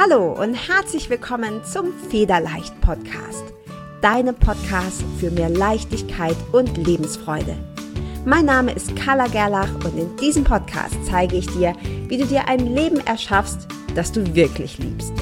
Hallo und herzlich willkommen zum Federleicht Podcast, deinem Podcast für mehr Leichtigkeit und Lebensfreude. Mein Name ist Carla Gerlach und in diesem Podcast zeige ich dir, wie du dir ein Leben erschaffst, das du wirklich liebst.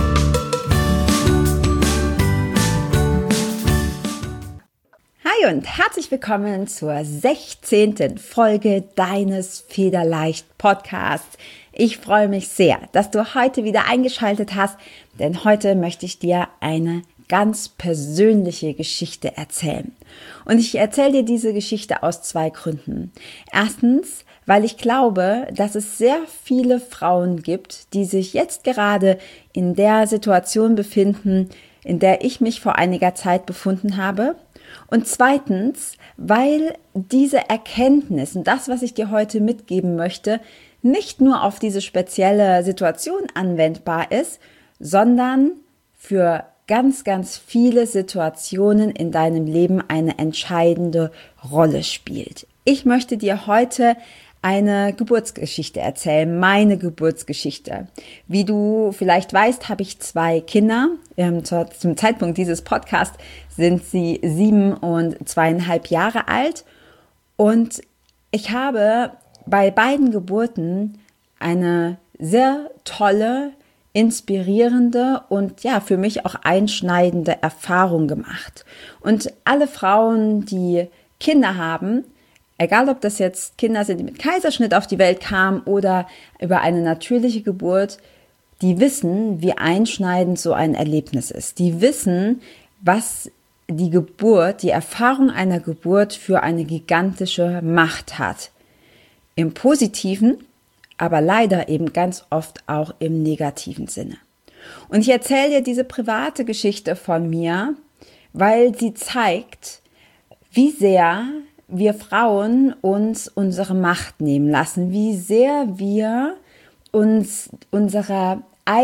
Hi und herzlich willkommen zur 16. Folge deines Federleicht Podcasts. Ich freue mich sehr, dass du heute wieder eingeschaltet hast, denn heute möchte ich dir eine ganz persönliche Geschichte erzählen. Und ich erzähle dir diese Geschichte aus 2 Gründen. Erstens, weil ich glaube, dass es sehr viele Frauen gibt, die sich jetzt gerade in der Situation befinden, in der ich mich vor einiger Zeit befunden habe. Und zweitens, weil diese Erkenntnis und das, was ich dir heute mitgeben möchte, nicht nur auf diese spezielle Situation anwendbar ist, sondern für ganz, ganz viele Situationen in deinem Leben eine entscheidende Rolle spielt. Ich möchte dir heute eine Geburtsgeschichte erzählen, meine Geburtsgeschichte. Wie du vielleicht weißt, habe ich 2 Kinder. Zum Zeitpunkt dieses Podcasts sind sie 7 und 2,5 Jahre alt. Und ich habe bei beiden Geburten eine sehr tolle, inspirierende und ja, für mich auch einschneidende Erfahrung gemacht. Und alle Frauen, die Kinder haben, egal ob das jetzt Kinder sind, die mit Kaiserschnitt auf die Welt kamen oder über eine natürliche Geburt, die wissen, wie einschneidend so ein Erlebnis ist. Die wissen, was die Geburt, die Erfahrung einer Geburt für eine gigantische Macht hat. Im positiven, aber leider eben ganz oft auch im negativen Sinne. Und ich erzähle dir diese private Geschichte von mir, weil sie zeigt, wie sehr wir Frauen uns unsere Macht nehmen lassen, wie sehr wir uns unsere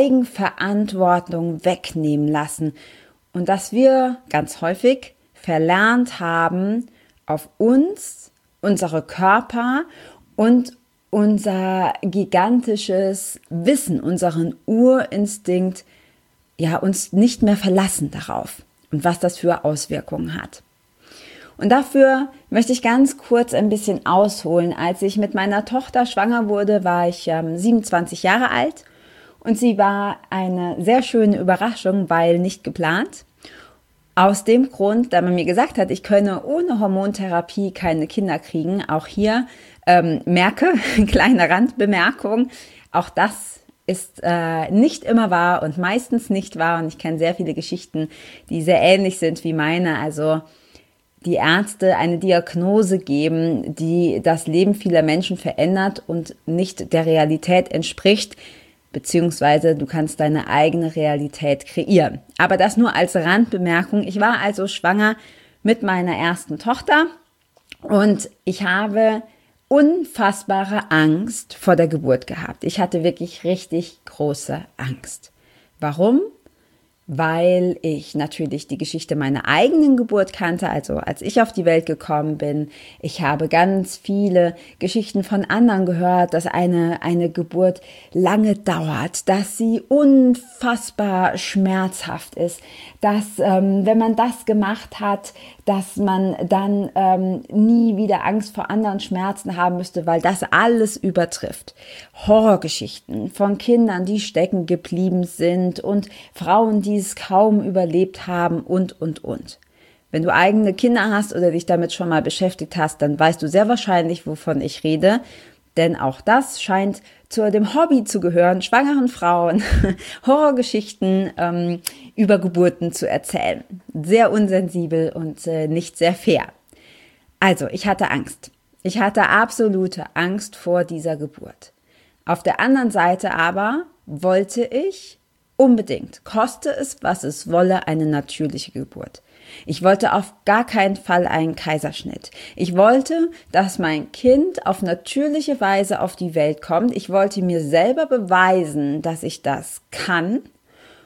Eigenverantwortung wegnehmen lassen und dass wir ganz häufig verlernt haben, auf uns, unsere Körper und unser gigantisches Wissen, unseren Urinstinkt, ja, uns nicht mehr verlassen darauf und was das für Auswirkungen hat. Und dafür möchte ich ganz kurz ein bisschen ausholen. Als ich mit meiner Tochter schwanger wurde, war ich 27 Jahre alt und sie war eine sehr schöne Überraschung, weil nicht geplant. Aus dem Grund, da man mir gesagt hat, ich könne ohne Hormontherapie keine Kinder kriegen. Auch hier merke, kleine Randbemerkung, auch das ist nicht immer wahr und meistens nicht wahr. Und ich kenne sehr viele Geschichten, die sehr ähnlich sind wie meine. Also die Ärzte eine Diagnose geben, die das Leben vieler Menschen verändert und nicht der Realität entspricht, beziehungsweise du kannst deine eigene Realität kreieren. Aber das nur als Randbemerkung. Ich war also schwanger mit meiner ersten Tochter und ich habe unfassbare Angst vor der Geburt gehabt. Ich hatte wirklich richtig große Angst. Warum? Weil ich natürlich die Geschichte meiner eigenen Geburt kannte, also als ich auf die Welt gekommen bin. Ich habe ganz viele Geschichten von anderen gehört, dass eine Geburt lange dauert, dass sie unfassbar schmerzhaft ist, dass wenn man das gemacht hat, dass man dann nie wieder Angst vor anderen Schmerzen haben müsste, weil das alles übertrifft. Horrorgeschichten von Kindern, die stecken geblieben sind und Frauen, die es kaum überlebt haben und. Wenn du eigene Kinder hast oder dich damit schon mal beschäftigt hast, dann weißt du sehr wahrscheinlich, wovon ich rede, denn auch das scheint zu dem Hobby zu gehören, schwangeren Frauen Horrorgeschichten über Geburten zu erzählen. Sehr unsensibel und nicht sehr fair. Also, ich hatte Angst. Ich hatte absolute Angst vor dieser Geburt. Auf der anderen Seite aber wollte ich unbedingt, koste es, was es wolle, eine natürliche Geburt. Ich wollte auf gar keinen Fall einen Kaiserschnitt. Ich wollte, dass mein Kind auf natürliche Weise auf die Welt kommt. Ich wollte mir selber beweisen, dass ich das kann.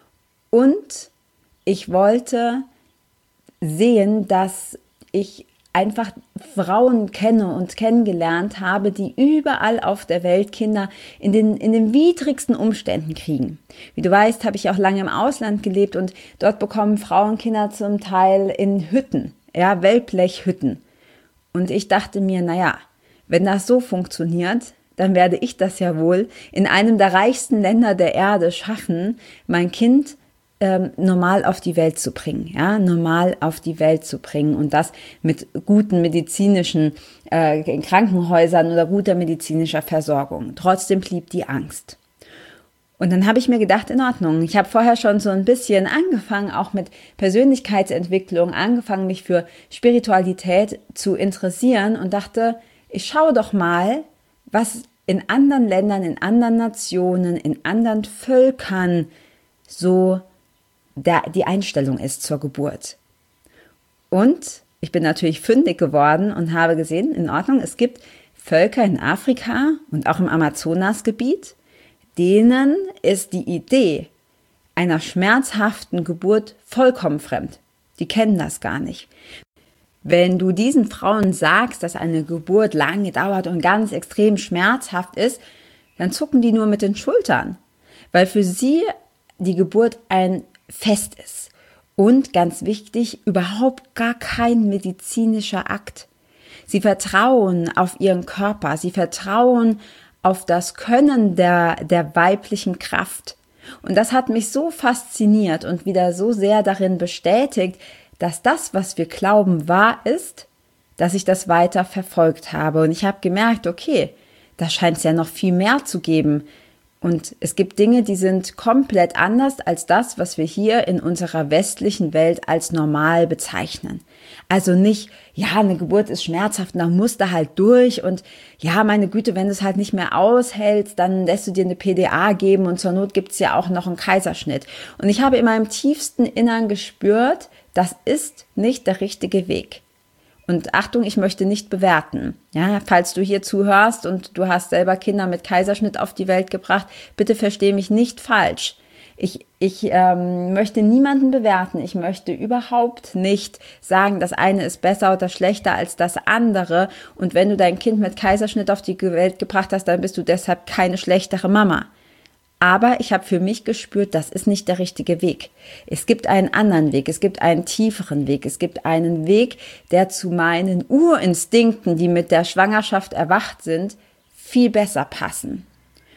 Und ich wollte sehen, dass ich einfach Frauen kenne und kennengelernt habe, die überall auf der Welt Kinder in den widrigsten Umständen kriegen. Wie du weißt, habe ich auch lange im Ausland gelebt und dort bekommen Frauen Kinder zum Teil in Hütten, ja, Wellblechhütten. Und ich dachte mir, naja, wenn das so funktioniert, dann werde ich das ja wohl in einem der reichsten Länder der Erde schaffen, mein Kind normal auf die Welt zu bringen, ja, normal auf die Welt zu bringen und das mit guten medizinischen Krankenhäusern oder guter medizinischer Versorgung. Trotzdem blieb die Angst. Und dann habe ich mir gedacht, in Ordnung, ich habe vorher schon so ein bisschen angefangen, auch mit Persönlichkeitsentwicklung, angefangen, mich für Spiritualität zu interessieren und dachte, ich schaue doch mal, was in anderen Ländern, in anderen Nationen, in anderen Völkern so die Einstellung ist zur Geburt. Und ich bin natürlich fündig geworden und habe gesehen, in Ordnung, es gibt Völker in Afrika und auch im Amazonasgebiet, denen ist die Idee einer schmerzhaften Geburt vollkommen fremd. Die kennen das gar nicht. Wenn du diesen Frauen sagst, dass eine Geburt lange dauert und ganz extrem schmerzhaft ist, dann zucken die nur mit den Schultern, weil für sie die Geburt ein Fest ist und, ganz wichtig, überhaupt gar kein medizinischer Akt. Sie vertrauen auf ihren Körper, sie vertrauen auf das Können der weiblichen Kraft. Und das hat mich so fasziniert und wieder so sehr darin bestätigt, dass das, was wir glauben, wahr ist, dass ich das weiter verfolgt habe. Und ich habe gemerkt, okay, da scheint es ja noch viel mehr zu geben. Und es gibt Dinge, die sind komplett anders als das, was wir hier in unserer westlichen Welt als normal bezeichnen. Also nicht, ja, eine Geburt ist schmerzhaft, dann musst du halt durch und ja, meine Güte, wenn du es halt nicht mehr aushältst, dann lässt du dir eine PDA geben und zur Not gibt's ja auch noch einen Kaiserschnitt. Und ich habe in meinem tiefsten Innern gespürt, das ist nicht der richtige Weg. Und Achtung, ich möchte nicht bewerten. Ja, falls du hier zuhörst und du hast selber Kinder mit Kaiserschnitt auf die Welt gebracht, bitte verstehe mich nicht falsch. Ich möchte niemanden bewerten. Ich möchte überhaupt nicht sagen, das eine ist besser oder schlechter als das andere. Und wenn du dein Kind mit Kaiserschnitt auf die Welt gebracht hast, dann bist du deshalb keine schlechtere Mama. Aber ich habe für mich gespürt, das ist nicht der richtige Weg. Es gibt einen anderen Weg, es gibt einen tieferen Weg, es gibt einen Weg, der zu meinen Urinstinkten, die mit der Schwangerschaft erwacht sind, viel besser passen.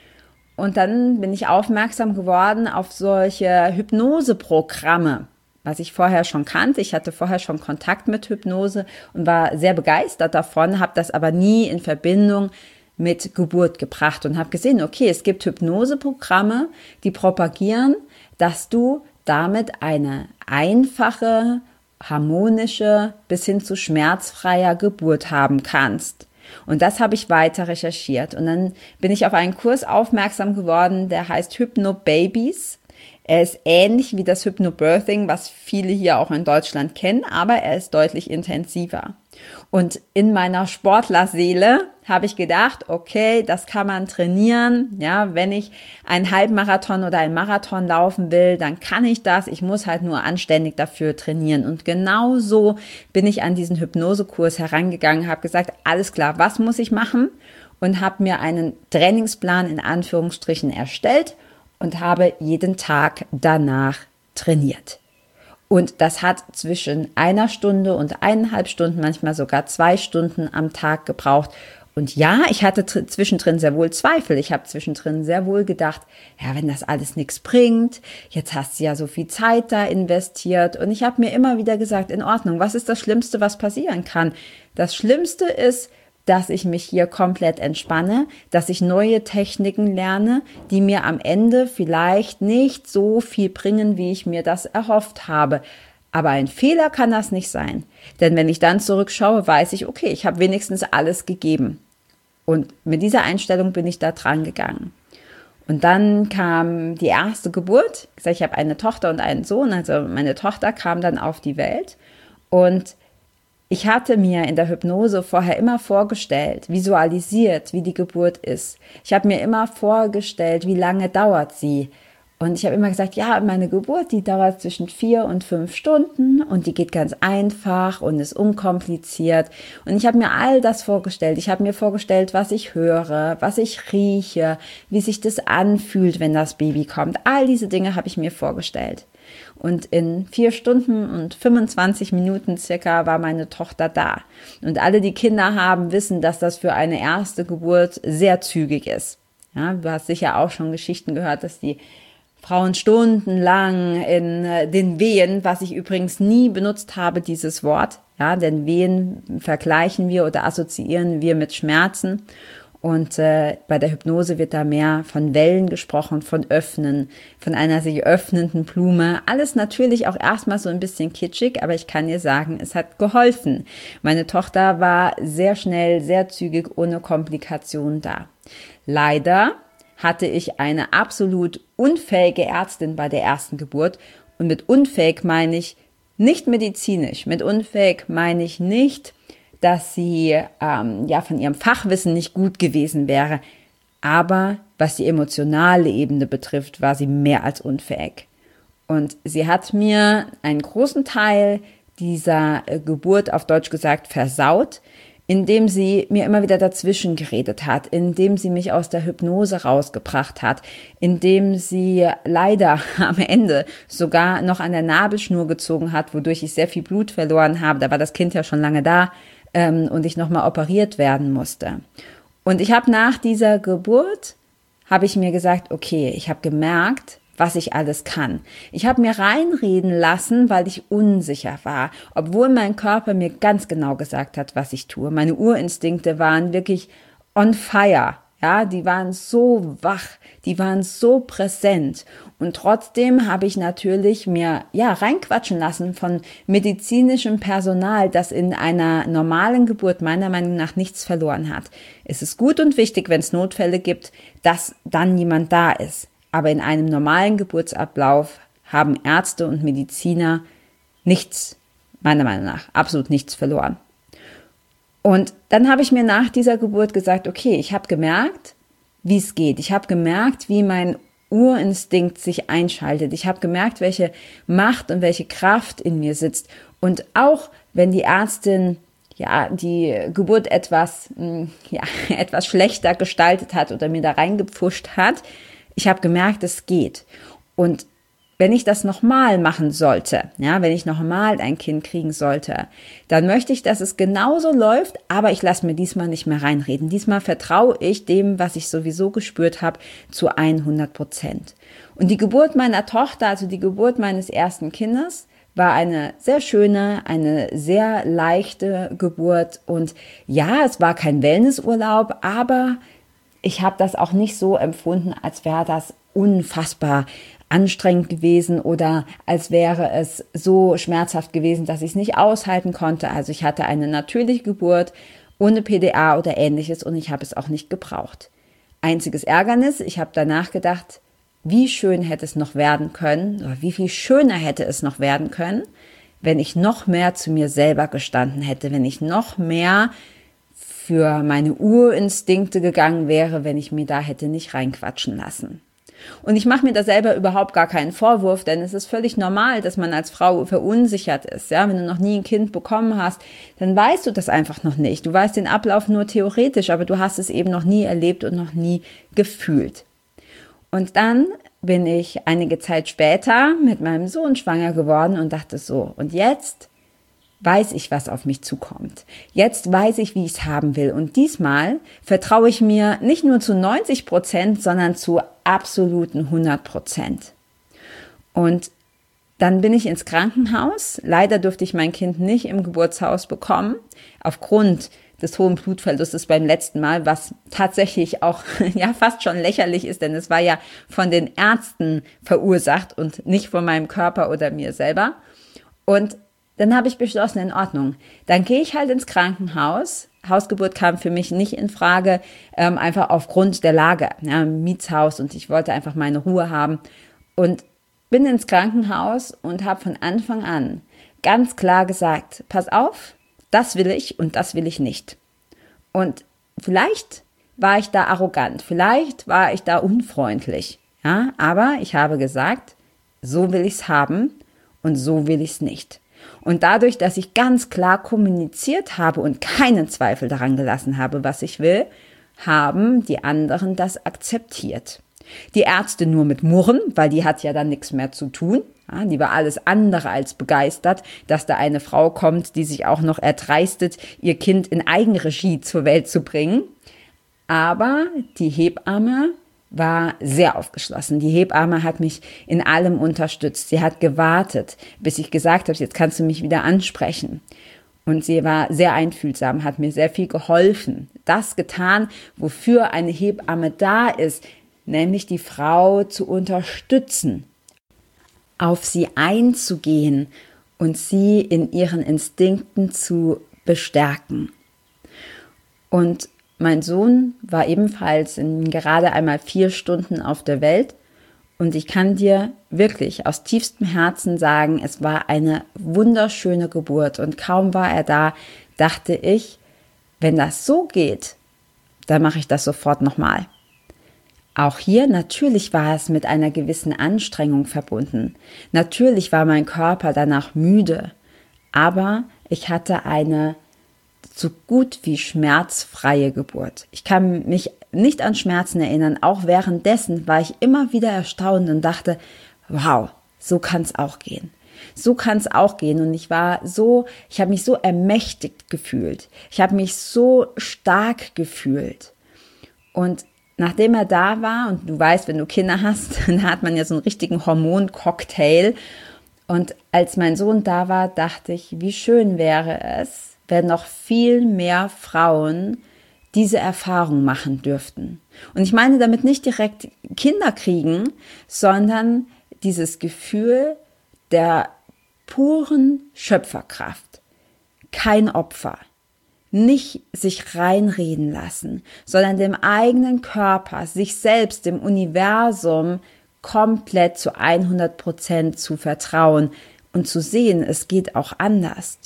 Und dann bin ich aufmerksam geworden auf solche Hypnoseprogramme, was ich vorher schon kannte. Ich hatte vorher schon Kontakt mit Hypnose und war sehr begeistert davon, habe das aber nie in Verbindung mit Geburt gebracht und habe gesehen, okay, es gibt Hypnoseprogramme, die propagieren, dass du damit eine einfache, harmonische bis hin zu schmerzfreier Geburt haben kannst. Und das habe ich weiter recherchiert. Und dann bin ich auf einen Kurs aufmerksam geworden, der heißt Hypnobabies. Er ist ähnlich wie das Hypnobirthing, was viele hier auch in Deutschland kennen, aber er ist deutlich intensiver. Und in meiner Sportlerseele habe ich gedacht, okay, das kann man trainieren. Ja, wenn ich einen Halbmarathon oder einen Marathon laufen will, dann kann ich das. Ich muss halt nur anständig dafür trainieren. Und genau so bin ich an diesen Hypnosekurs herangegangen, habe gesagt, alles klar, was muss ich machen? Und habe mir einen Trainingsplan in Anführungsstrichen erstellt und habe jeden Tag danach trainiert. Und das hat zwischen 1 Stunde und 1,5 Stunden, manchmal sogar 2 Stunden am Tag gebraucht. Und ja, ich hatte zwischendrin sehr wohl Zweifel. Ich habe zwischendrin sehr wohl gedacht, ja, wenn das alles nichts bringt, jetzt hast du ja so viel Zeit da investiert. Und ich habe mir immer wieder gesagt, in Ordnung, was ist das Schlimmste, was passieren kann? Das Schlimmste ist, dass ich mich hier komplett entspanne, dass ich neue Techniken lerne, die mir am Ende vielleicht nicht so viel bringen, wie ich mir das erhofft habe. Aber ein Fehler kann das nicht sein. Denn wenn ich dann zurückschaue, weiß ich, okay, ich habe wenigstens alles gegeben. Und mit dieser Einstellung bin ich da dran gegangen. Und dann kam die erste Geburt. Ich habe eine Tochter und einen Sohn. Also meine Tochter kam dann auf die Welt. Und ich hatte mir in der Hypnose vorher immer vorgestellt, visualisiert, wie die Geburt ist. Ich habe mir immer vorgestellt, wie lange dauert sie. Und ich habe immer gesagt, ja, meine Geburt, die dauert zwischen 4 und 5 Stunden und die geht ganz einfach und ist unkompliziert. Und ich habe mir all das vorgestellt. Ich habe mir vorgestellt, was ich höre, was ich rieche, wie sich das anfühlt, wenn das Baby kommt. All diese Dinge habe ich mir vorgestellt. Und in 4 Stunden und 25 Minuten circa war meine Tochter da. Und alle, die Kinder haben, wissen, dass das für eine erste Geburt sehr zügig ist. Ja, du hast sicher auch schon Geschichten gehört, dass die Frauen stundenlang in den Wehen, was ich übrigens nie benutzt habe, dieses Wort, ja, denn Wehen vergleichen wir oder assoziieren wir mit Schmerzen und bei der Hypnose wird da mehr von Wellen gesprochen, von Öffnen, von einer sich öffnenden Blume, alles natürlich auch erstmal so ein bisschen kitschig, aber ich kann dir sagen, es hat geholfen. Meine Tochter war sehr schnell, sehr zügig, ohne Komplikationen da. Leider hatte ich eine absolut unfähige Ärztin bei der ersten Geburt. Und mit unfähig meine ich nicht medizinisch. Mit unfähig meine ich nicht, dass sie von ihrem Fachwissen nicht gut gewesen wäre. Aber was die emotionale Ebene betrifft, war sie mehr als unfähig. Und sie hat mir einen großen Teil dieser Geburt, auf Deutsch gesagt, versaut, indem sie mir immer wieder dazwischen geredet hat, indem sie mich aus der Hypnose rausgebracht hat, indem sie leider am Ende sogar noch an der Nabelschnur gezogen hat, wodurch ich sehr viel Blut verloren habe. Da war das Kind ja schon lange da und ich nochmal operiert werden musste. Und ich habe nach dieser Geburt, habe ich mir gesagt, okay, ich habe gemerkt, was ich alles kann. Ich habe mir reinreden lassen, weil ich unsicher war, obwohl mein Körper mir ganz genau gesagt hat, was ich tue. Meine Urinstinkte waren wirklich on fire, ja, die waren so wach, die waren so präsent und trotzdem habe ich natürlich mir reinquatschen lassen von medizinischem Personal, das in einer normalen Geburt meiner Meinung nach nichts verloren hat. Es ist gut und wichtig, wenn es Notfälle gibt, dass dann jemand da ist. Aber in einem normalen Geburtsablauf haben Ärzte und Mediziner nichts, meiner Meinung nach, absolut nichts verloren. Und dann habe ich mir nach dieser Geburt gesagt, okay, ich habe gemerkt, wie es geht. Ich habe gemerkt, wie mein Urinstinkt sich einschaltet. Ich habe gemerkt, welche Macht und welche Kraft in mir sitzt. Und auch wenn die Ärztin die Geburt etwas schlechter gestaltet hat oder mir da reingepfuscht hat, ich habe gemerkt, es geht. Und wenn ich das nochmal machen sollte, ja, wenn ich nochmal ein Kind kriegen sollte, dann möchte ich, dass es genauso läuft, aber ich lasse mir diesmal nicht mehr reinreden. Diesmal vertraue ich dem, was ich sowieso gespürt habe, zu 100%. Und die Geburt meiner Tochter, also die Geburt meines ersten Kindes, war eine sehr schöne, eine sehr leichte Geburt. Und ja, es war kein Wellnessurlaub, aber ich habe das auch nicht so empfunden, als wäre das unfassbar anstrengend gewesen oder als wäre es so schmerzhaft gewesen, dass ich es nicht aushalten konnte. Also ich hatte eine natürliche Geburt ohne PDA oder ähnliches und ich habe es auch nicht gebraucht. Einziges Ärgernis, ich habe danach gedacht, wie schön hätte es noch werden können oder wie viel schöner hätte es noch werden können, wenn ich noch mehr zu mir selber gestanden hätte, wenn ich noch mehr für meine Urinstinkte gegangen wäre, wenn ich mir da hätte nicht reinquatschen lassen. Und ich mache mir da selber überhaupt gar keinen Vorwurf, denn es ist völlig normal, dass man als Frau verunsichert ist. Ja, wenn du noch nie ein Kind bekommen hast, dann weißt du das einfach noch nicht. Du weißt den Ablauf nur theoretisch, aber du hast es eben noch nie erlebt und noch nie gefühlt. Und dann bin ich einige Zeit später mit meinem Sohn schwanger geworden und dachte so, und jetzt weiß ich, was auf mich zukommt. Jetzt weiß ich, wie ich es haben will. Und diesmal vertraue ich mir nicht nur zu 90%, sondern zu absoluten 100%. Und dann bin ich ins Krankenhaus. Leider durfte ich mein Kind nicht im Geburtshaus bekommen, aufgrund des hohen Blutverlustes beim letzten Mal, was tatsächlich auch fast schon lächerlich ist, denn es war ja von den Ärzten verursacht und nicht von meinem Körper oder mir selber. Und dann habe ich beschlossen, in Ordnung. Dann gehe ich halt ins Krankenhaus. Hausgeburt kam für mich nicht in Frage, einfach aufgrund der Lage. Ja, Mietshaus und ich wollte einfach meine Ruhe haben. Und bin ins Krankenhaus und habe von Anfang an ganz klar gesagt, pass auf, das will ich und das will ich nicht. Und vielleicht war ich da arrogant, vielleicht war ich da unfreundlich. Ja, aber ich habe gesagt, so will ich es haben und so will ich es nicht. Und dadurch, dass ich ganz klar kommuniziert habe und keinen Zweifel daran gelassen habe, was ich will, haben die anderen das akzeptiert. Die Ärzte nur mit Murren, weil die hat ja dann nichts mehr zu tun. Ja, die war alles andere als begeistert, dass da eine Frau kommt, die sich auch noch erdreistet, ihr Kind in Eigenregie zur Welt zu bringen. Aber die Hebamme war sehr aufgeschlossen. Die Hebamme hat mich in allem unterstützt. Sie hat gewartet, bis ich gesagt habe, jetzt kannst du mich wieder ansprechen. Und sie war sehr einfühlsam, hat mir sehr viel geholfen. Das getan, wofür eine Hebamme da ist, nämlich die Frau zu unterstützen, auf sie einzugehen und sie in ihren Instinkten zu bestärken. Und mein Sohn war ebenfalls in gerade einmal 4 Stunden auf der Welt und ich kann dir wirklich aus tiefstem Herzen sagen, es war eine wunderschöne Geburt und kaum war er da, dachte ich, wenn das so geht, dann mache ich das sofort nochmal. Auch hier, natürlich war es mit einer gewissen Anstrengung verbunden. Natürlich war mein Körper danach müde, aber ich hatte eine so gut wie schmerzfreie Geburt. Ich kann mich nicht an Schmerzen erinnern. Auch währenddessen war ich immer wieder erstaunt und dachte, wow, so kann es auch gehen. So kann es auch gehen. Und ich habe mich so ermächtigt gefühlt. Ich habe mich so stark gefühlt. Und nachdem er da war, und du weißt, wenn du Kinder hast, dann hat man ja so einen richtigen Hormoncocktail. Und als mein Sohn da war, dachte ich, wie schön wäre es, wenn noch viel mehr Frauen diese Erfahrung machen dürften. Und ich meine damit nicht direkt Kinder kriegen, sondern dieses Gefühl der puren Schöpferkraft. Kein Opfer. Nicht sich reinreden lassen, sondern dem eigenen Körper, sich selbst, dem Universum komplett zu 100% zu vertrauen und zu sehen, es geht auch anders.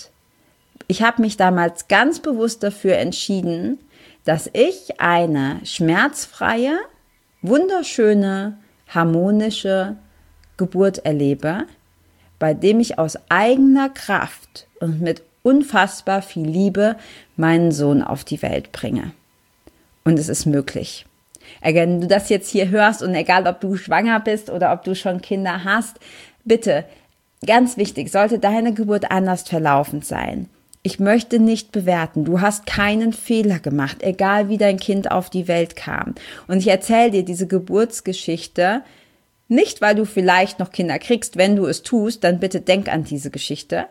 Ich habe mich damals ganz bewusst dafür entschieden, dass ich eine schmerzfreie, wunderschöne, harmonische Geburt erlebe, bei dem ich aus eigener Kraft und mit unfassbar viel Liebe meinen Sohn auf die Welt bringe. Und es ist möglich. Wenn du das jetzt hier hörst und egal, ob du schwanger bist oder ob du schon Kinder hast, bitte, ganz wichtig, sollte deine Geburt anders verlaufen sein. Ich möchte nicht bewerten, du hast keinen Fehler gemacht, egal wie dein Kind auf die Welt kam. Und ich erzähle dir diese Geburtsgeschichte nicht, weil du vielleicht noch Kinder kriegst. Wenn du es tust, dann bitte denk an diese Geschichte.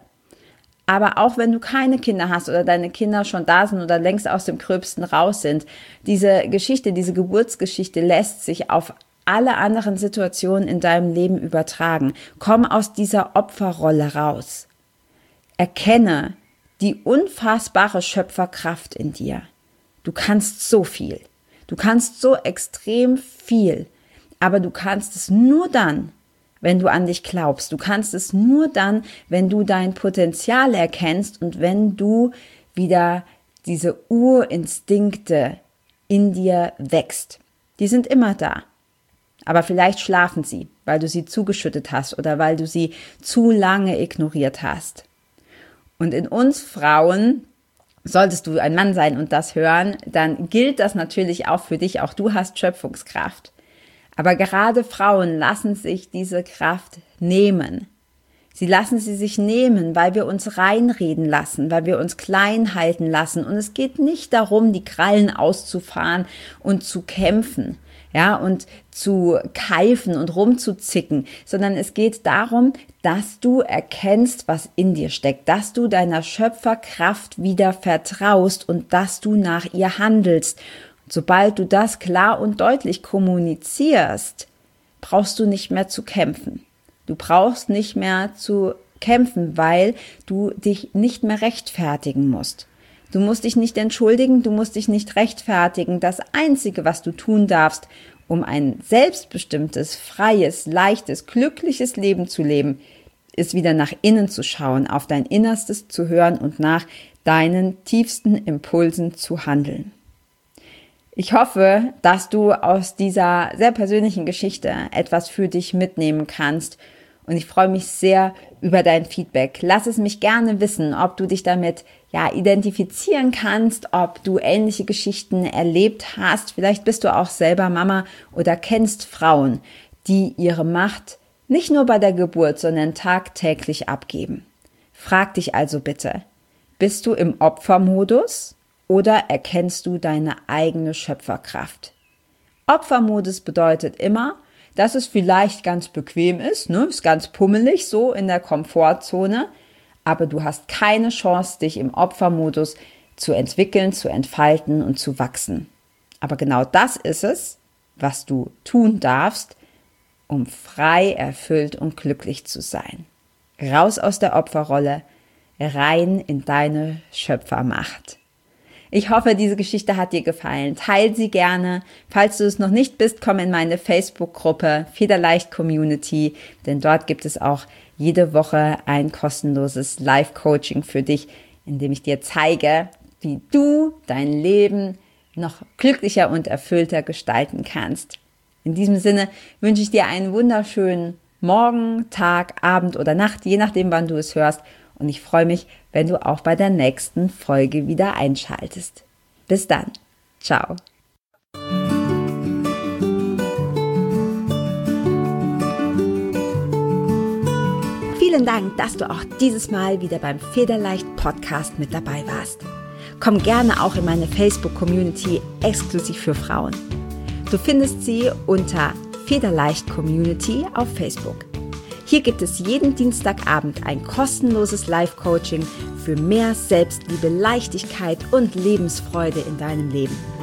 Aber auch wenn du keine Kinder hast oder deine Kinder schon da sind oder längst aus dem Gröbsten raus sind, diese Geschichte, diese Geburtsgeschichte lässt sich auf alle anderen Situationen in deinem Leben übertragen. Komm aus dieser Opferrolle raus. Erkenne die unfassbare Schöpferkraft in dir. Du kannst so viel. Du kannst so extrem viel. Aber du kannst es nur dann, wenn du an dich glaubst. Du kannst es nur dann, wenn du dein Potenzial erkennst und wenn du wieder diese Urinstinkte in dir wächst. Die sind immer da. Aber vielleicht schlafen sie, weil du sie zugeschüttet hast oder weil du sie zu lange ignoriert hast. Und in uns Frauen, solltest du ein Mann sein und das hören, dann gilt das natürlich auch für dich. Auch du hast Schöpfungskraft. Aber gerade Frauen lassen sich diese Kraft nehmen. Sie lassen sie sich nehmen, weil wir uns reinreden lassen, weil wir uns klein halten lassen. Und es geht nicht darum, die Krallen auszufahren und zu kämpfen, ja, und zu keifen und rumzuzicken, sondern es geht darum, dass du erkennst, was in dir steckt, dass du deiner Schöpferkraft wieder vertraust und dass du nach ihr handelst. Sobald du das klar und deutlich kommunizierst, brauchst du nicht mehr zu kämpfen. Du brauchst nicht mehr zu kämpfen, weil du dich nicht mehr rechtfertigen musst. Du musst dich nicht entschuldigen, du musst dich nicht rechtfertigen. Das Einzige, was du tun darfst, um ein selbstbestimmtes, freies, leichtes, glückliches Leben zu leben, ist wieder nach innen zu schauen, auf dein Innerstes zu hören und nach deinen tiefsten Impulsen zu handeln. Ich hoffe, dass du aus dieser sehr persönlichen Geschichte etwas für dich mitnehmen kannst. Und ich freue mich sehr über dein Feedback. Lass es mich gerne wissen, ob du dich damit identifizieren kannst, ob du ähnliche Geschichten erlebt hast. Vielleicht bist du auch selber Mama oder kennst Frauen, die ihre Macht nicht nur bei der Geburt, sondern tagtäglich abgeben. Frag dich also bitte, bist du im Opfermodus oder erkennst du deine eigene Schöpferkraft? Opfermodus bedeutet immer, dass es vielleicht ganz bequem ist, ist ganz pummelig so in der Komfortzone, aber du hast keine Chance, dich im Opfermodus zu entwickeln, zu entfalten und zu wachsen. Aber genau das ist es, was du tun darfst, um frei, erfüllt und glücklich zu sein. Raus aus der Opferrolle, rein in deine Schöpfermacht. Ich hoffe, diese Geschichte hat dir gefallen. Teil sie gerne. Falls du es noch nicht bist, komm in meine Facebook-Gruppe Federleicht Community, denn dort gibt es auch jede Woche ein kostenloses Live-Coaching für dich, in dem ich dir zeige, wie du dein Leben noch glücklicher und erfüllter gestalten kannst. In diesem Sinne wünsche ich dir einen wunderschönen Morgen, Tag, Abend oder Nacht, je nachdem, wann du es hörst. Und ich freue mich, wenn du auch bei der nächsten Folge wieder einschaltest. Bis dann. Ciao. Vielen Dank, dass du auch dieses Mal wieder beim Federleicht Podcast mit dabei warst. Komm gerne auch in meine Facebook-Community exklusiv für Frauen. Du findest sie unter Federleicht Community auf Facebook. Hier gibt es jeden Dienstagabend ein kostenloses Live-Coaching für mehr Selbstliebe, Leichtigkeit und Lebensfreude in deinem Leben.